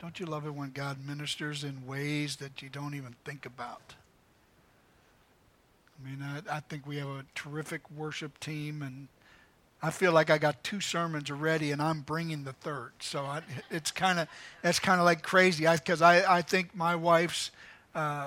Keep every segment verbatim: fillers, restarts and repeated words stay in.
Don't you love it when God ministers in ways that you don't even think about? I mean, I, I think we have a terrific worship team, and I feel like I got two sermons already, and I'm bringing the third. So I, it's kind of that's kind of like crazy, because I, I, I think my wife's uh,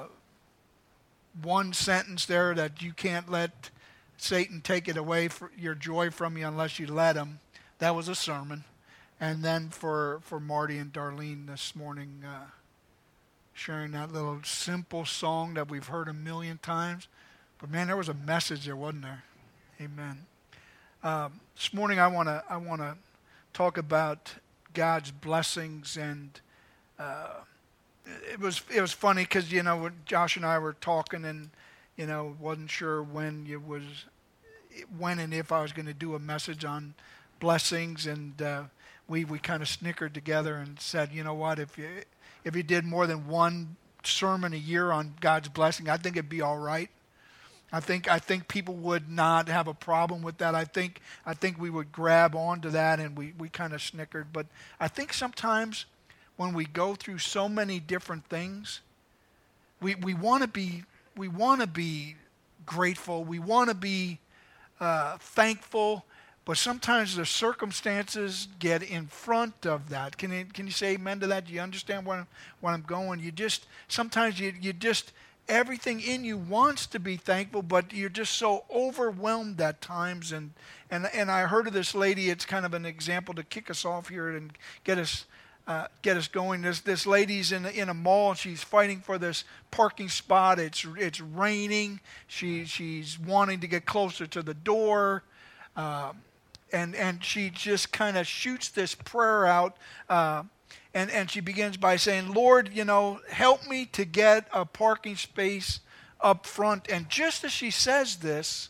one sentence there, that you can't let Satan take it away, for your joy from you unless you let him. That was a sermon. And then for, for Marty and Darlene this morning, uh, sharing that little simple song that we've heard a million times. But man, there was a message there, wasn't there? Amen. Um, this morning I want to I want to talk about God's blessings, and uh, it was it was funny because, you know, when Josh and I were talking, and you know, wasn't sure when it was when and if I was going to do a message on blessings, and uh, we we kind of snickered together and said, you know what, if you if you did more than one sermon a year on God's blessing, I think it'd be all right. I think I think people would not have a problem with that. I think I think we would grab onto that, and we, we kind of snickered. But I think sometimes when we go through so many different things, we we want to be we want to be grateful. We want to be uh, thankful. But sometimes the circumstances get in front of that. Can you can you say amen to that? Do you understand where I'm, where I'm going? You just sometimes you you just everything in you wants to be thankful, but you're just so overwhelmed at times. And and and I heard of this lady. It's kind of an example to kick us off here and get us uh, get us going. This this lady's in in a mall. She's fighting for this parking spot. It's it's raining. She she's wanting to get closer to the door. Uh, And and she just kind of shoots this prayer out, uh, and, and she begins by saying, Lord, you know, help me to get a parking space up front. And just as she says this,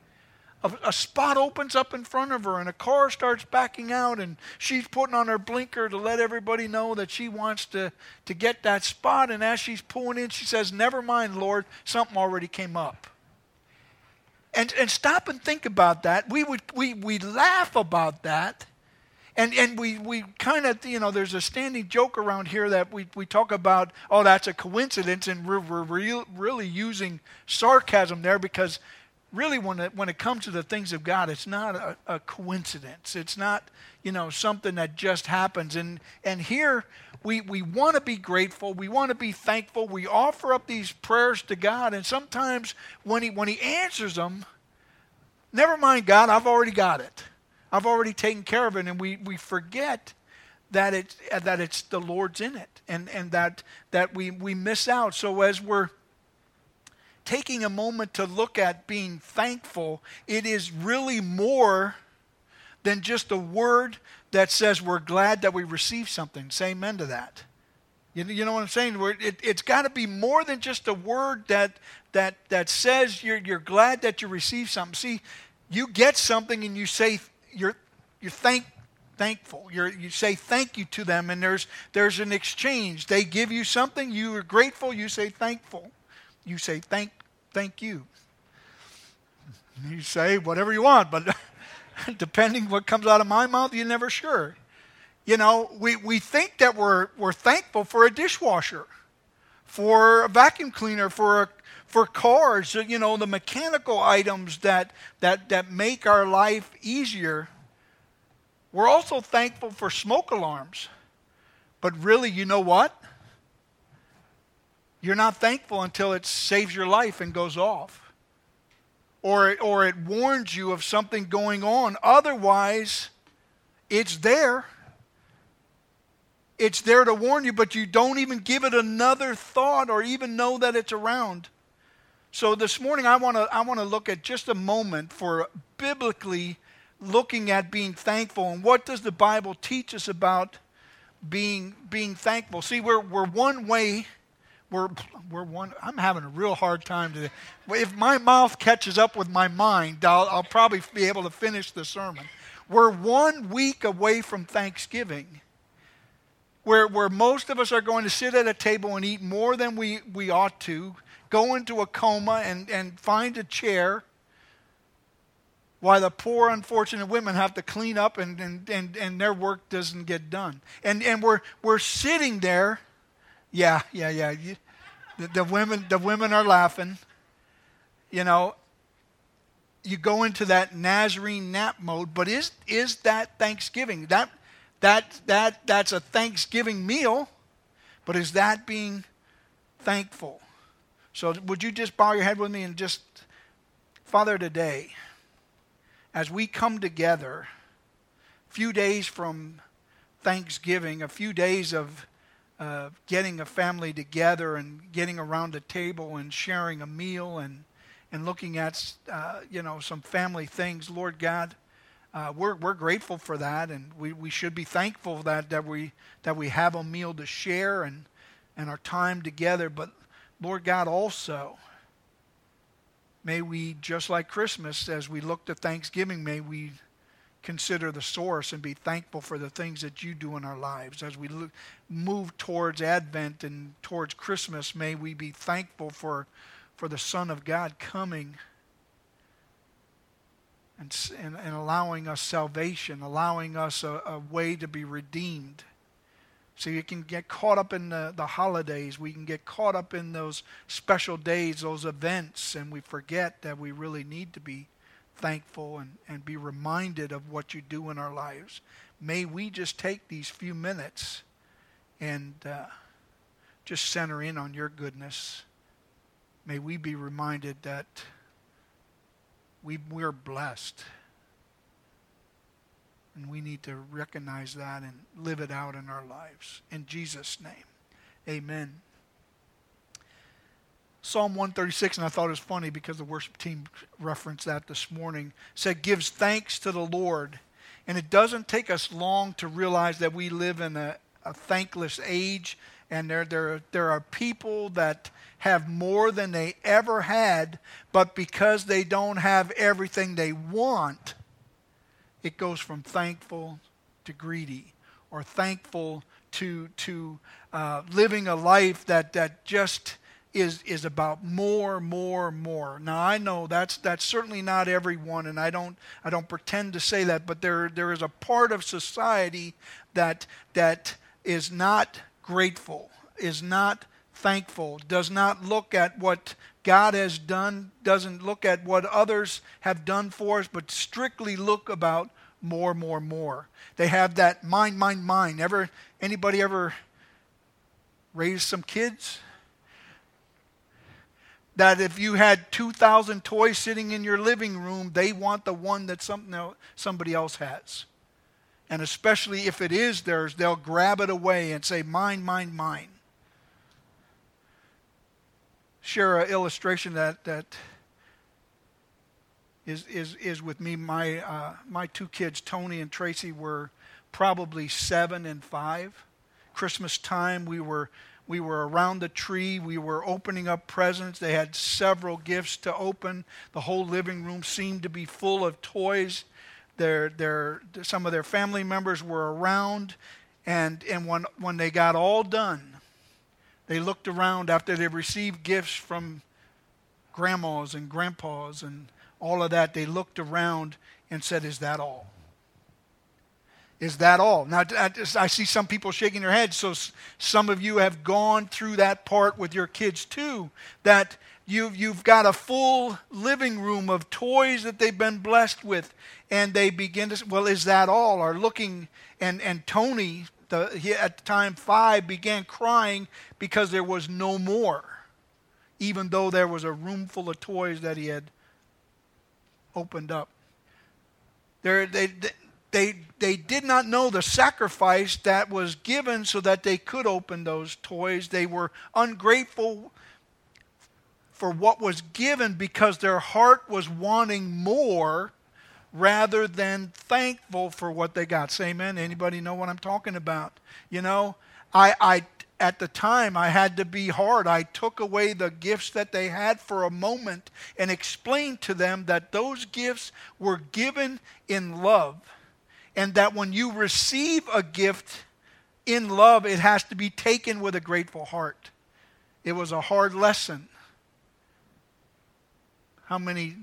a, a spot opens up in front of her, and a car starts backing out, and she's putting on her blinker to let everybody know that she wants to, to get that spot. And as she's pulling in, she says, never mind, Lord, something already came up. And and stop and think about that. We would we we laugh about that, and and we we kind of, you know, there's a standing joke around here that we we talk about, oh, that's a coincidence, and we're we're real, really using sarcasm there, because really when it when it comes to the things of God, it's not a, a coincidence. It's not, you know, something that just happens. And and here we we want to be grateful. We want to be thankful. We offer up these prayers to God, and sometimes when he when he answers them, never mind, God, I've already got it. I've already taken care of it, and we we forget that it's that it's the Lord's in it, and and that that we we miss out. So as we're taking a moment to look at being thankful, it is really more than just a word that says we're glad that we received something. Say amen to that. You, you know what I'm saying? We're, it, it's got to be more than just a word that that that says you're you're glad that you received something. See, you get something and you say you're you're thank thankful. You're you say thank you to them, and there's there's an exchange. They give you something, you are grateful. You say thankful. You say thank thank you. You say whatever you want, but depending what comes out of my mouth, you're never sure. You know, we, we think that we're we're thankful for a dishwasher, for a vacuum cleaner, for a, for cars, you know, the mechanical items that that that make our life easier. We're also thankful for smoke alarms. But really, you know what? You're not thankful until it saves your life and goes off. Or it, or it warns you of something going on. Otherwise, it's there. It's there to warn you, but you don't even give it another thought or even know that it's around. So this morning I want to I want to look at just a moment for biblically looking at being thankful, and what does the Bible teach us about being being thankful. See, we're we're one way We're, we're one. I'm having a real hard time today. If my mouth catches up with my mind, I'll, I'll probably be able to finish the sermon. We're one week away from Thanksgiving, where where most of us are going to sit at a table and eat more than we, we ought to, go into a coma and, and find a chair Why the poor, unfortunate women have to clean up and, and, and, and their work doesn't get done. And and we're we're sitting there. Yeah, yeah, yeah. You, the, the women the women are laughing. You know, you go into that Nazarene nap mode, but is is that Thanksgiving? That that that that's a Thanksgiving meal, but is that being thankful? So would you just bow your head with me and just, Father, today, as we come together, a few days from Thanksgiving, a few days of uh, getting a family together and getting around a table and sharing a meal and and looking at uh, you know some family things, Lord God, uh, we're we're grateful for that, and we, we should be thankful that that we that we have a meal to share and and our time together. But Lord God, also, may we, just like Christmas, as we look to Thanksgiving, may we consider the source and be thankful for the things that you do in our lives. As we look, move towards Advent and towards Christmas, may we be thankful for, for the Son of God coming and, and, and allowing us salvation, allowing us a, a way to be redeemed. So you can get caught up in the, the holidays. We can get caught up in those special days, those events, and we forget that we really need to be thankful and, and be reminded of what you do in our lives. May we just take these few minutes and uh, just center in on your goodness. May we be reminded that we, we're blessed. And we need to recognize that and live it out in our lives. In Jesus' name, amen. Psalm one thirty-six, and I thought it was funny because the worship team referenced that this morning, said, gives thanks to the Lord. And it doesn't take us long to realize that we live in a, a thankless age, and there, there, there are people that have more than they ever had, but because they don't have everything they want, it goes from thankful to greedy, or thankful to to uh, living a life that, that just is is about more, more, more. Now I know that's that's certainly not everyone, and I don't I don't pretend to say that, but there there is a part of society that that is not grateful, is not thankful, does not look at what God has done, doesn't look at what others have done for us, but strictly look about more, more, more. They have that mind, mind, mind. Ever anybody ever raised some kids? That if you had two thousand toys sitting in your living room, they want the one that something else, somebody else has. And especially if it is theirs, they'll grab it away and say, mine, mine, mine. Share an illustration that that is is is with me. My uh, my two kids, Tony and Tracy, were probably seven and five. Christmas time, we were we were around the tree. We were opening up presents. They had several gifts to open. The whole living room seemed to be full of toys. Their their some of their family members were around, and and when when they got all done, they looked around after they received gifts from grandmas and grandpas and all of that. They looked around and said, is that all? Is that all? Now, I see some people shaking their heads, so some of you have gone through that part with your kids too, that you've, you've got a full living room of toys that they've been blessed with, and they begin to say, well, is that all? Or looking, and, and Tony, The, he, at the time five, began crying because there was no more, even though there was a room full of toys that he had opened up. There, they, they, they did not know the sacrifice that was given so that they could open those toys. They were ungrateful for what was given because their heart was wanting more, rather than thankful for what they got. Say amen. Anybody know what I'm talking about? You know, I, I at the time, I had to be hard. I took away the gifts that they had for a moment and explained to them that those gifts were given in love, and that when you receive a gift in love, it has to be taken with a grateful heart. It was a hard lesson. How many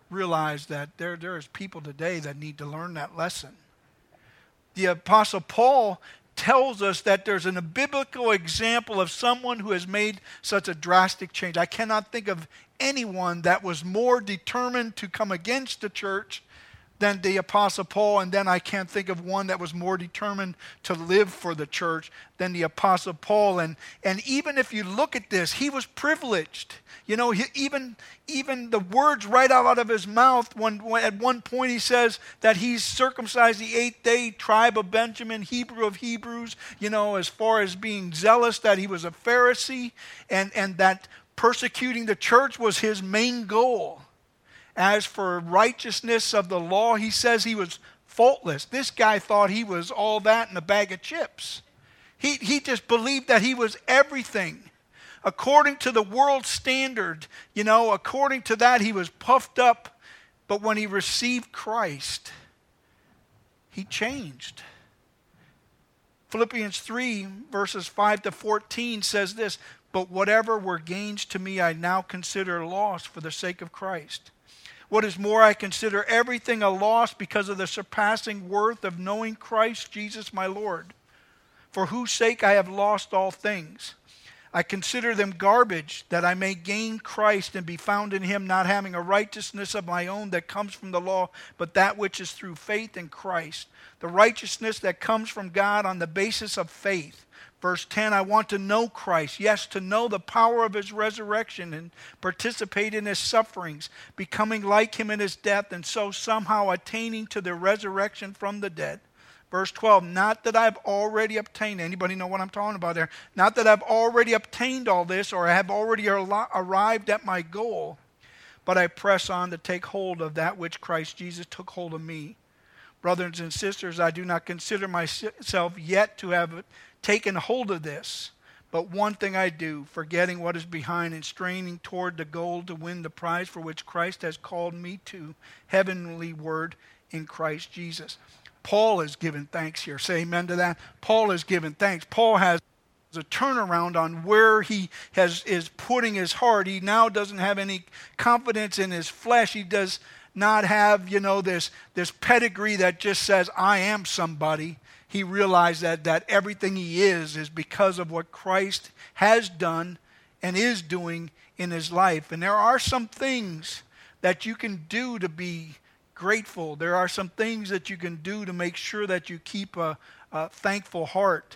realize that there, there is people today that need to learn that lesson. The Apostle Paul tells us that there's a biblical example of someone who has made such a drastic change. I cannot think of anyone that was more determined to come against the church than the Apostle Paul, and then I can't think of one that was more determined to live for the church than the Apostle Paul. And, and even if you look at this, he was privileged. You know, he, even, even the words right out of his mouth, when, when at one point he says that he's circumcised the eighth day, tribe of Benjamin, Hebrew of Hebrews, you know, as far as being zealous, that he was a Pharisee, and, and that persecuting the church was his main goal. As for righteousness of the law, he says he was faultless. This guy thought he was all that in a bag of chips. He, he just believed that he was everything. According to the world standard, you know, according to that, he was puffed up. But when he received Christ, he changed. Philippians three, verses five to fourteen says this, "But whatever were gains to me, I now consider loss for the sake of Christ. What is more, I consider everything a loss because of the surpassing worth of knowing Christ Jesus my Lord, for whose sake I have lost all things. I consider them garbage, that I may gain Christ and be found in him, not having a righteousness of my own that comes from the law, but that which is through faith in Christ, the righteousness that comes from God on the basis of faith." Verse ten, "I want to know Christ, yes, to know the power of his resurrection and participate in his sufferings, becoming like him in his death, and so somehow attaining to the resurrection from the dead." Verse twelve, "Not that I've already obtained," anybody know what I'm talking about there? "Not that I've already obtained all this, or I have already ar- arrived at my goal, but I press on to take hold of that which Christ Jesus took hold of me. Brothers and sisters, I do not consider myself yet to have taken hold of this, but one thing I do, forgetting what is behind and straining toward the goal to win the prize for which Christ has called me to heavenly word in Christ Jesus." Paul is giving thanks here. Say amen to that. Paul is giving thanks. Paul has a turnaround on where he has is putting his heart. He now doesn't have any confidence in his flesh. He does not have, you know, this, this pedigree that just says, I am somebody. He realized that, that everything he is is because of what Christ has done and is doing in his life. And there are some things that you can do to be grateful. There are some things that you can do to make sure that you keep a, a thankful heart.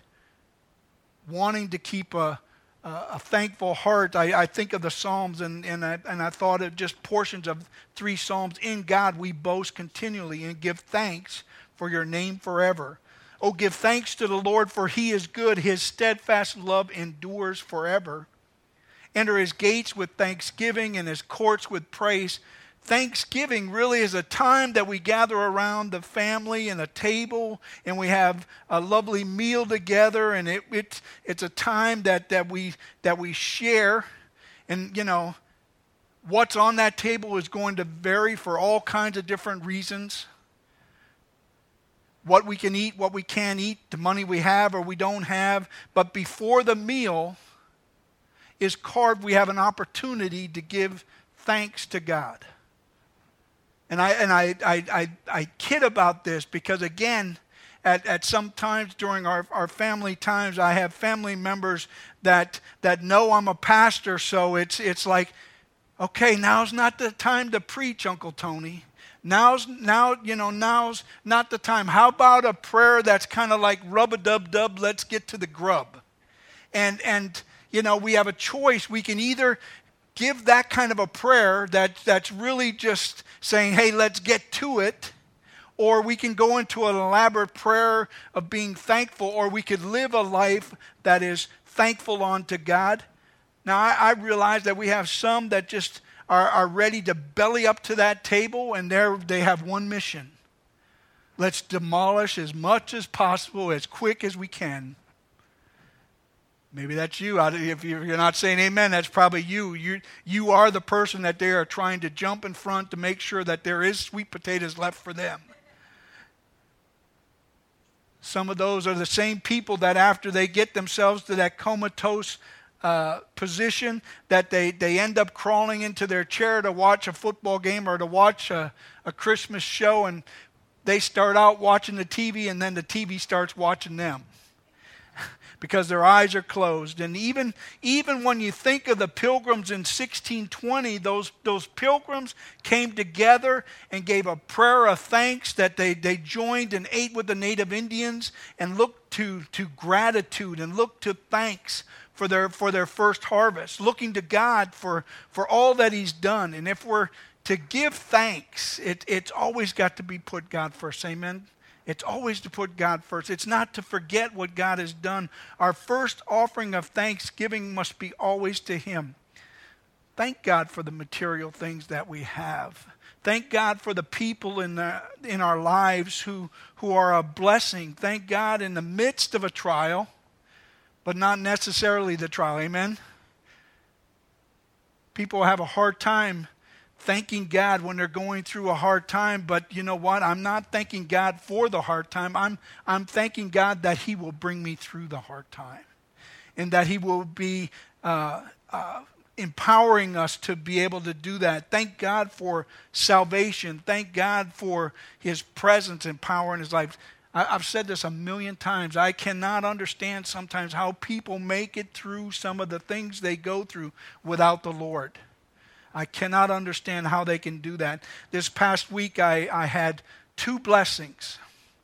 Wanting to keep a, a, a thankful heart, I, I think of the Psalms, and, and, I, and I thought of just portions of three Psalms. "In God we boast continually and give thanks for your name forever. Oh, give thanks to the Lord, for he is good. His steadfast love endures forever. Enter his gates with thanksgiving and his courts with praise." Thanksgiving really is a time that we gather around the family and a table, and we have a lovely meal together, and it, it it's a time that, that we that we share. And you know, what's on that table is going to vary for all kinds of different reasons. What we can eat, what we can't eat, the money we have or we don't have. But before the meal is carved, we have an opportunity to give thanks to God. And I and I, I, I, I kid about this because, again, at, at some times during our, our family times, I have family members that that know I'm a pastor, so it's it's like, okay, now's not the time to preach, Uncle Tony. Now's now, you know, now's not the time. How about a prayer that's kind of like rub-a-dub-dub, let's get to the grub. And and you know, we have a choice. We can either give that kind of a prayer that, that's really just saying, hey, let's get to it. Or we can go into an elaborate prayer of being thankful, or we could live a life that is thankful unto God. Now, I, I realize that we have some that just are, are ready to belly up to that table, and they're, they have one mission. Let's demolish as much as possible, as quick as we can. Maybe that's you. If you're not saying amen, that's probably you. You you are the person that they are trying to jump in front to make sure that there is sweet potatoes left for them. Some of those are the same people that after they get themselves to that comatose uh, position that they, they end up crawling into their chair to watch a football game or to watch a, a Christmas show, and they start out watching the T V and then the T V starts watching them because their eyes are closed. And even, even when you think of the pilgrims in sixteen twenty, those, those pilgrims came together and gave a prayer of thanks that they, they joined and ate with the native Indians and looked to, to gratitude and looked to thanks for their, for their first harvest, looking to God for, for all that he's done. And if we're to give thanks, it, it's always got to be put God first. Amen? It's always to put God first. It's not to forget what God has done. Our first offering of thanksgiving must be always to him. Thank God for the material things that we have. Thank God for the people in, the, in our lives who, who are a blessing. Thank God in the midst of a trial, but not necessarily the trial. Amen? People have a hard time thanking God when they're going through a hard time, but you know what? I'm not thanking God for the hard time. I'm, I'm thanking God that he will bring me through the hard time and that he will be uh, uh, empowering us to be able to do that. Thank God for salvation. Thank God for his presence and power in his life. I, I've said this a million times. I cannot understand sometimes how people make it through some of the things they go through without the Lord. I cannot understand how they can do that. This past week, I, I had two blessings.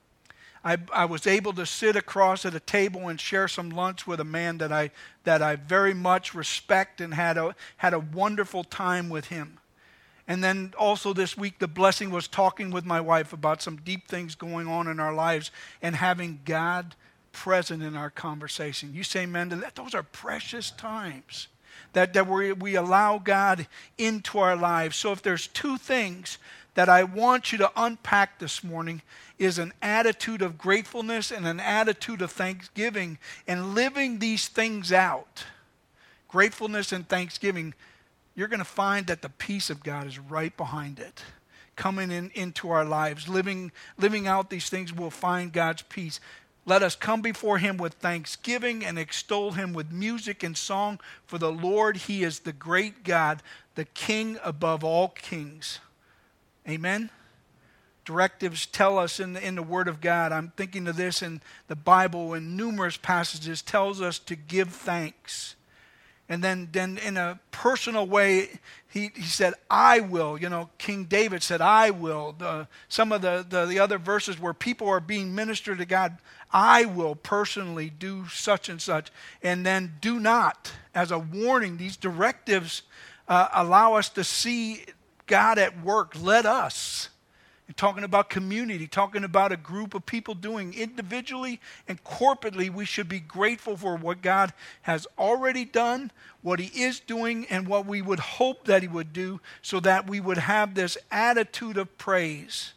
I, I was able to sit across at a table and share some lunch with a man that I that I very much respect and had a had a wonderful time with him. And then also this week, the blessing was talking with my wife about some deep things going on in our lives and having God present in our conversation. You say, man, that those are precious times. That, that we, we allow God into our lives. So if there's two things that I want you to unpack this morning is an attitude of gratefulness and an attitude of thanksgiving and living these things out. Gratefulness and thanksgiving, you're going to find that the peace of God is right behind it. Coming in, into our lives, living, living out these things, we'll find God's peace. Let us come before him with thanksgiving and extol him with music and song. For the Lord, he is the great God, the King above all kings. Amen? Directives tell us in the, in the Word of God. I'm thinking of this in the Bible in numerous passages. Tells us to give thanks. And then, then in a personal way, he, he said, I will. You know, King David said, I will. The, some of the, the, the other verses where people are being ministered to God, I will personally do such and such. And then do not, as a warning, these directives uh, allow us to see God at work. Let us. And talking about community, talking about a group of people doing individually and corporately, we should be grateful for what God has already done, what he is doing, and what we would hope that he would do so that we would have this attitude of praise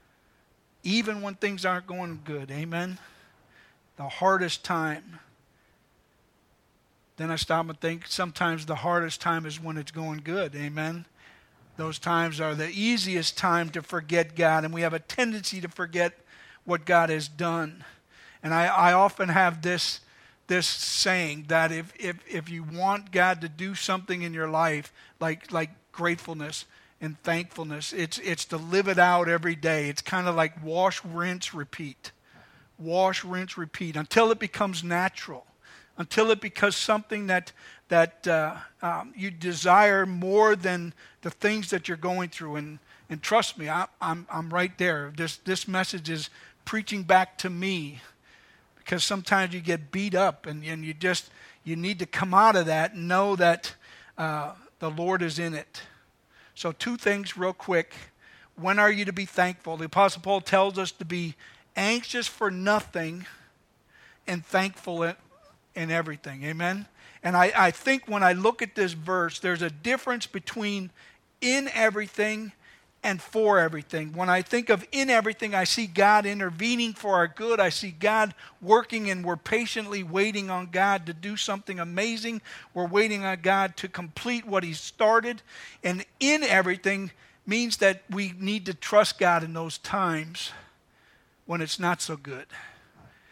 even when things aren't going good. Amen? The hardest time. Then I stop and think sometimes the hardest time is when it's going good. Amen? Those times are the easiest time to forget God, and we have a tendency to forget what God has done. And I, I often have this, this saying that if, if, if you want God to do something in your life, like, like gratefulness and thankfulness, it's, it's to live it out every day. It's kind of like wash, rinse, repeat. Wash, rinse, repeat until it becomes natural. Until it becomes something that that uh, um, you desire more than the things that you're going through. And and trust me, I, I'm I'm right there. This this message is preaching back to me because sometimes you get beat up and, and you just you need to come out of that and know that uh, the Lord is in it. So two things real quick. When are you to be thankful? The Apostle Paul tells us to be anxious for nothing and thankful in, in everything. Amen? And I, I think when I look at this verse, there's a difference between in everything and for everything. When I think of in everything, I see God intervening for our good. I see God working, and we're patiently waiting on God to do something amazing. We're waiting on God to complete what he started. And in everything means that we need to trust God in those times when it's not so good.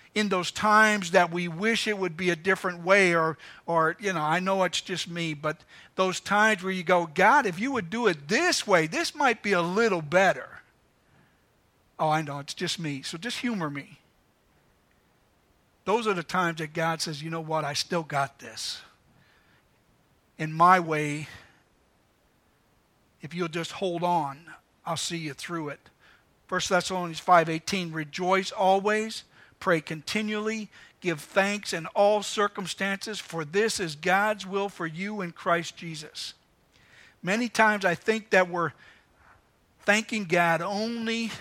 in those times that we wish it would be a different way, or, or you know, I know it's just me, but those times where you go, God, if you would do it this way, this might be a little better. Oh, I know, it's just me, so just humor me. Those are the times that God says, you know what, I still got this. In my way, if you'll just hold on, I'll see you through it. First Thessalonians five eighteen, rejoice always, pray continually, give thanks in all circumstances, for this is God's will for you in Christ Jesus. Many times I think that we're thanking God only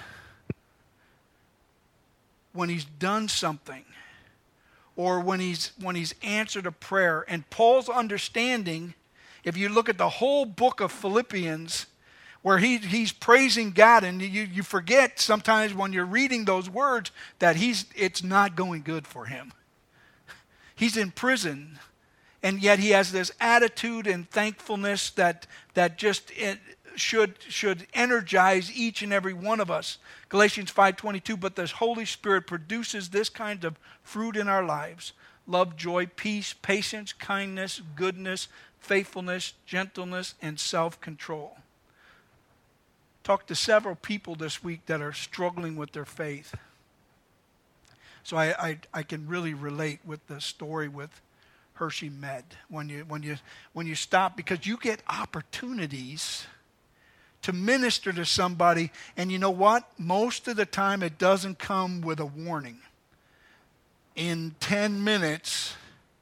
when he's done something, or when he's when he's answered a prayer. And Paul's understanding, if you look at the whole book of Philippians, where he, he's praising God, and you, you forget sometimes when you're reading those words that he's it's not going good for him. He's in prison, and yet he has this attitude and thankfulness that that just it should should energize each and every one of us. Galatians five twenty-two, but the Holy Spirit produces this kind of fruit in our lives: love, joy, peace, patience, kindness, goodness, faithfulness, gentleness, and self-control. Talked to several people this week that are struggling with their faith. So I, I, I can really relate with the story with Hershey Med. When you, when you, when you stop, because you get opportunities to minister to somebody, and you know what? Most of the time it doesn't come with a warning. In ten minutes,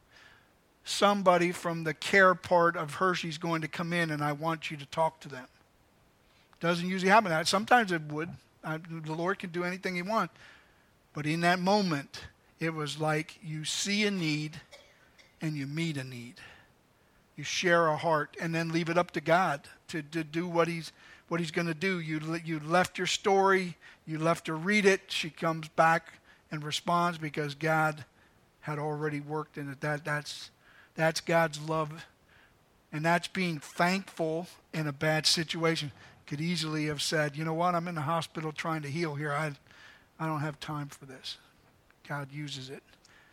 somebody from the care part of Hershey's going to come in, and I want you to talk to them. Doesn't usually happen. Sometimes it would. I, the Lord can do anything he wants. But in that moment, it was like you see a need and you meet a need. You share a heart and then leave it up to God to, to do what he's what he's going to do. You, you left your story. You left her read it. She comes back and responds because God had already worked in it. That, that's, that's God's love. And that's being thankful in a bad situation. Could easily have said, you know what, I'm in the hospital trying to heal here. I, I don't have time for this. God uses it.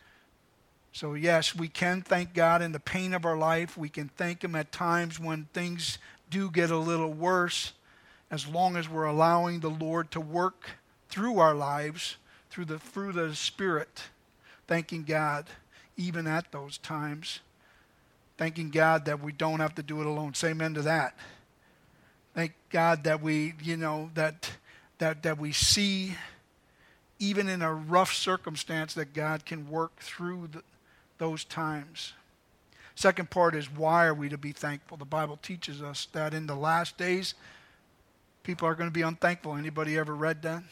So yes, we can thank God in the pain of our life. We can thank him at times when things do get a little worse, as long as we're allowing the Lord to work through our lives, through the, through the Spirit. Thanking God even at those times. Thanking God that we don't have to do it alone. Say amen to that. Thank God that we, you know, that that that we see, even in a rough circumstance, that God can work through the, those times. Second part is, why are we to be thankful? The Bible teaches us that in the last days, people are going to be unthankful. Anybody ever read that?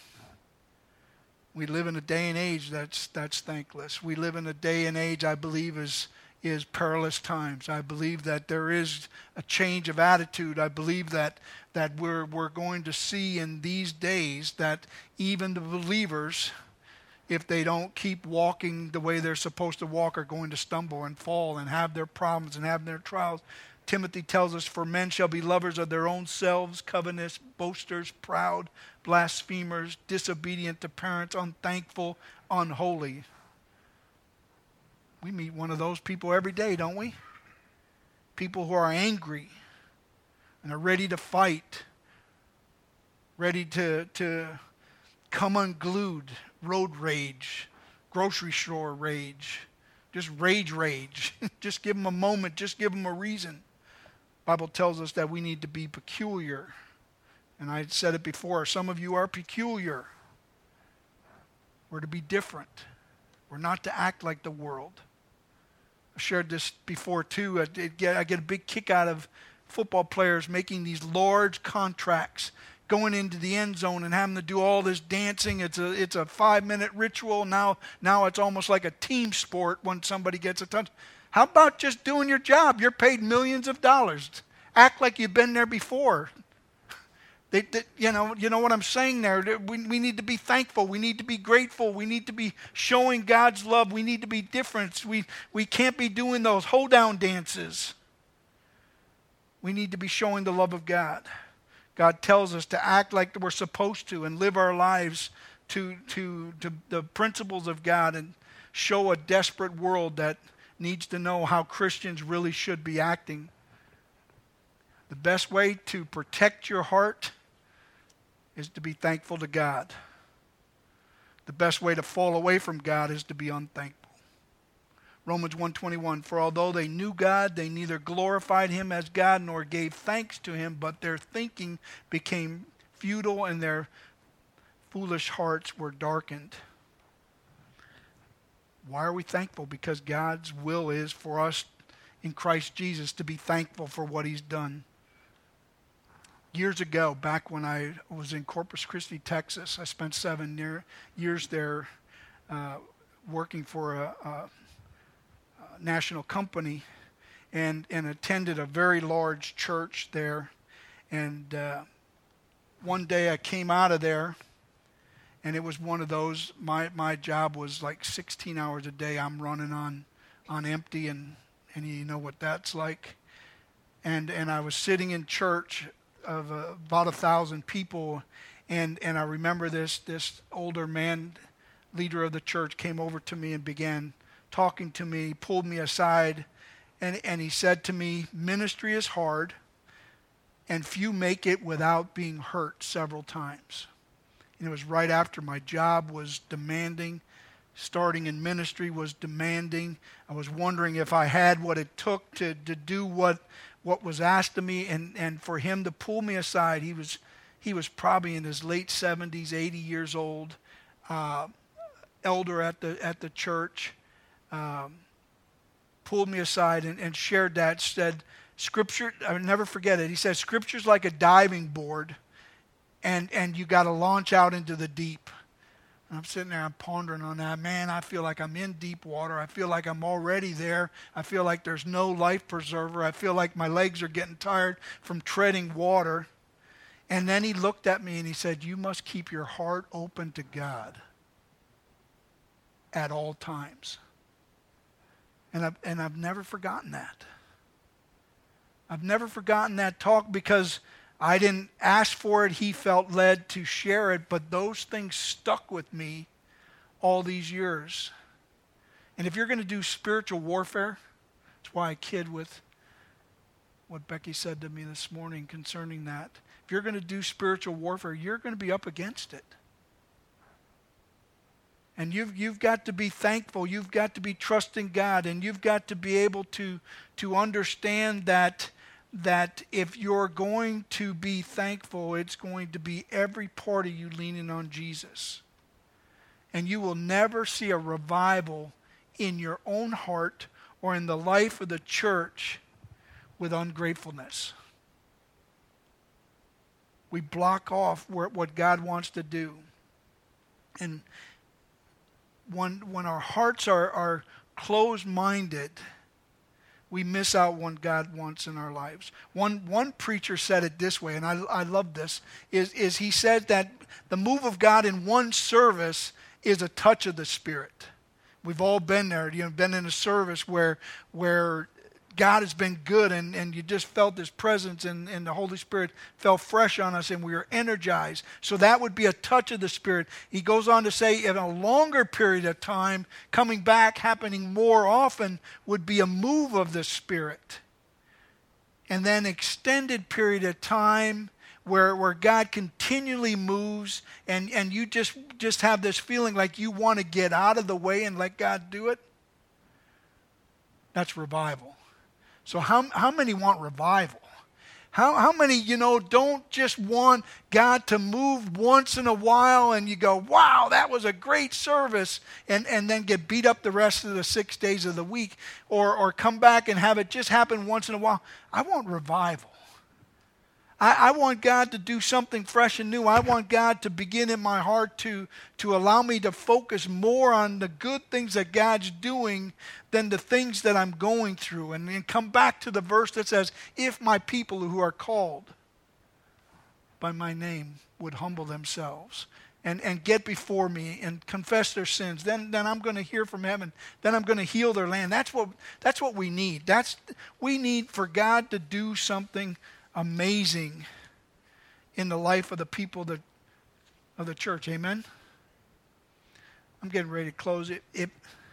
We live in a day and age that's that's thankless. We live in a day and age, I believe, is is perilous times. I believe that there is a change of attitude. I believe that that we're we're going to see in these days that even the believers, if they don't keep walking the way they're supposed to walk, are going to stumble and fall and have their problems and have their trials. Timothy tells us, for men shall be lovers of their own selves, covetous, boasters, proud, blasphemers, disobedient to parents, unthankful, unholy. We meet one of those people every day, don't we? People who are angry and are ready to fight, ready to, to come unglued, road rage, grocery store rage, just rage rage. Just give them a moment, just give them a reason. The Bible tells us that we need to be peculiar. And I said it before, some of you are peculiar. We're to be different. We're not to act like the world. I shared this before too. I get, I get a big kick out of football players making these large contracts, going into the end zone and having to do all this dancing. It's a it's a five minute ritual. Now now it's almost like a team sport when somebody gets a touch. How about just doing your job? You're paid millions of dollars. Act like you've been there before. They, they, you know, you know what I'm saying there. We, we need to be thankful. We need to be grateful. We need to be showing God's love. We need to be different. We, we can't be doing those hold-down dances. We need to be showing the love of God. God tells us to act like we're supposed to and live our lives to, to, to the principles of God and show a desperate world that needs to know how Christians really should be acting. The best way to protect your heart is to be thankful to God. The best way to fall away from God is to be unthankful. Romans one twenty-one, for although they knew God, they neither glorified him as God nor gave thanks to him, but their thinking became futile and their foolish hearts were darkened. Why are we thankful? Because God's will is for us in Christ Jesus to be thankful for what he's done. Years ago, back when I was in Corpus Christi, Texas, I spent seven near, years there uh, working for a, a, a national company and, and attended a very large church there. And uh, one day I came out of there, and it was one of those, my, my job was like sixteen hours a day. I'm running on, on empty, and, and you know what that's like. And, and I was sitting in church of uh, about a thousand people, and and I remember this this older man, leader of the church, came over to me and began talking to me, pulled me aside, and and he said to me, ministry is hard, and few make it without being hurt several times. And it was right after my job was demanding, starting in ministry was demanding. I was wondering if I had what it took to to do what what was asked of me, and, and for him to pull me aside. He was he was probably in his late seventies, eighty years old, uh, elder at the at the church, um, pulled me aside and, and shared that, said, Scripture, I'll never forget it, he said, Scripture's like a diving board, and, and you got to launch out into the deep. I'm sitting there, I'm pondering on that. Man, I feel like I'm in deep water. I feel like I'm already there. I feel like there's no life preserver. I feel like my legs are getting tired from treading water. And then he looked at me and he said, you must keep your heart open to God at all times. And I've, and I've never forgotten that. I've never forgotten that talk because I didn't ask for it. He felt led to share it, but those things stuck with me all these years. And if you're going to do spiritual warfare, that's why I kid with what Becky said to me this morning concerning that. If you're going to do spiritual warfare, you're going to be up against it. And you've, you've got to be thankful. You've got to be trusting God, and you've got to be able to, to understand that that if you're going to be thankful, it's going to be every part of you leaning on Jesus. And you will never see a revival in your own heart or in the life of the church with ungratefulness. We block off what God wants to do. And when, when our hearts are, are closed-minded, we miss out what God wants in our lives. One one preacher said it this way, and I, I love this, is, is he said that the move of God in one service is a touch of the Spirit. We've all been there, you know, been in a service where where God has been good, and, and you just felt His presence, and, and the Holy Spirit fell fresh on us, and we were energized. So that would be a touch of the Spirit. He goes on to say, in a longer period of time, coming back, happening more often, would be a move of the Spirit. And then extended period of time where, where God continually moves, and, and you just, just have this feeling like you want to get out of the way and let God do it. That's revival. So how how many want revival? How how many, you know, don't just want God to move once in a while and you go, wow, that was a great service, and, and then get beat up the rest of the six days of the week, or or come back and have it just happen once in a while. I want revival. I, I want God to do something fresh and new. I want God to begin in my heart to, to allow me to focus more on the good things that God's doing than the things that I'm going through. And then come back to the verse that says, if my people who are called by my name would humble themselves and, and get before me and confess their sins, then, then I'm going to hear from heaven. Then I'm going to heal their land. That's what, that's what we need. That's, we need for God to do something amazing in the life of the people that, of the church. Amen? I'm getting ready to close it. It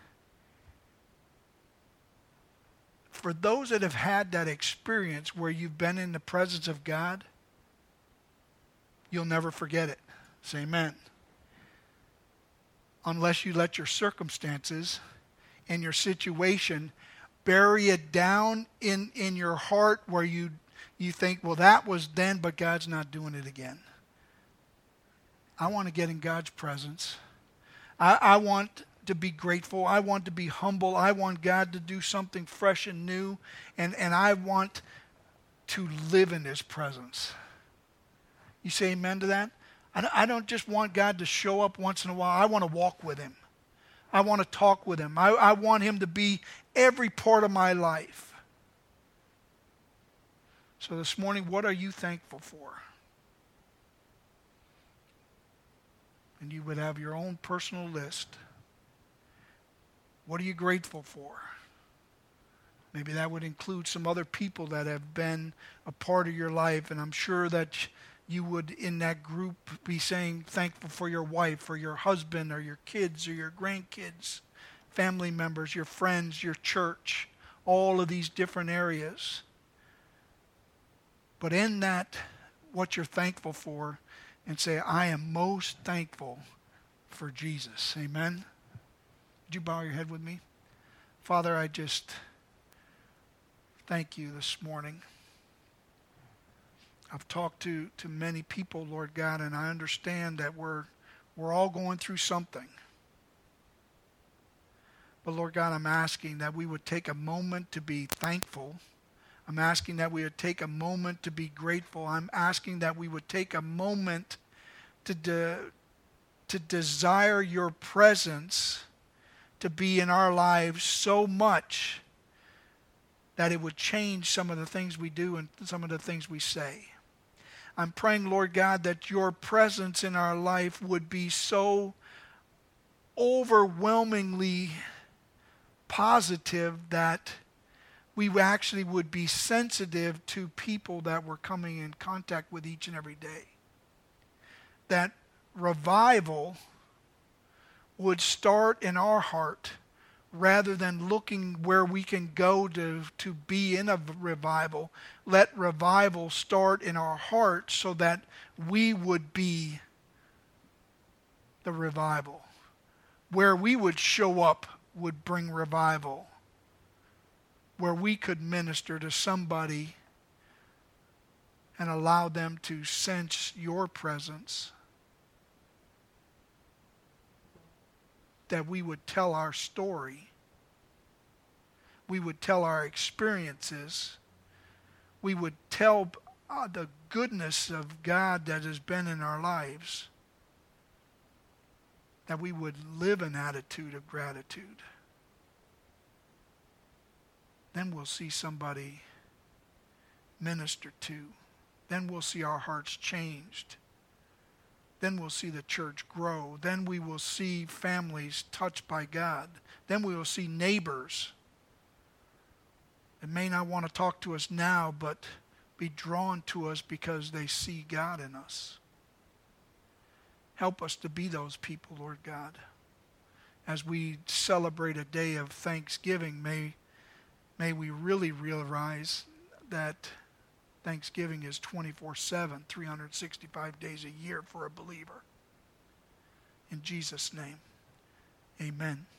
for those that have had that experience where you've been in the presence of God, you'll never forget it. Say amen. Unless you let your circumstances and your situation bury it down in, in your heart where you you think, well, that was then, but God's not doing it again. I want to get in God's presence. I, I want to be grateful. I want to be humble. I want God to do something fresh and new. And, and I want to live in His presence. You say amen to that? I, I don't just want God to show up once in a while. I want to walk with Him. I want to talk with Him. I, I want Him to be every part of my life. So this morning, what are you thankful for? And you would have your own personal list. What are you grateful for? Maybe that would include some other people that have been a part of your life. And I'm sure that you would, in that group, be saying thankful for your wife or your husband or your kids or your grandkids, family members, your friends, your church, all of these different areas. But in that, what you're thankful for, and say, I am most thankful for Jesus. Amen? Would you bow your head with me? Father, I just thank you this morning. I've talked to, to many people, Lord God, and I understand that we're, we're all going through something. But Lord God, I'm asking that we would take a moment to be thankful. I'm asking that we would take a moment to be grateful. I'm asking that we would take a moment to, de- to desire your presence to be in our lives so much that it would change some of the things we do and some of the things we say. I'm praying, Lord God, that your presence in our life would be so overwhelmingly positive that we actually would be sensitive to people that we're coming in contact with each and every day. That revival would start in our heart rather than looking where we can go to, to be in a revival. Let revival start in our hearts so that we would be the revival. Where we would show up would bring revival. Where we could minister to somebody and allow them to sense your presence. That we would tell our story. We would tell our experiences. We would tell uh, the goodness of God that has been in our lives. That we would live an attitude of gratitude. Then we'll see somebody ministered to. Then we'll see our hearts changed. Then we'll see the church grow. Then we will see families touched by God. Then we will see neighbors that may not want to talk to us now, but be drawn to us because they see God in us. Help us to be those people, Lord God. As we celebrate a day of thanksgiving, may May we really realize that Thanksgiving is twenty-four seven, three hundred sixty-five days a year for a believer. In Jesus' name, amen.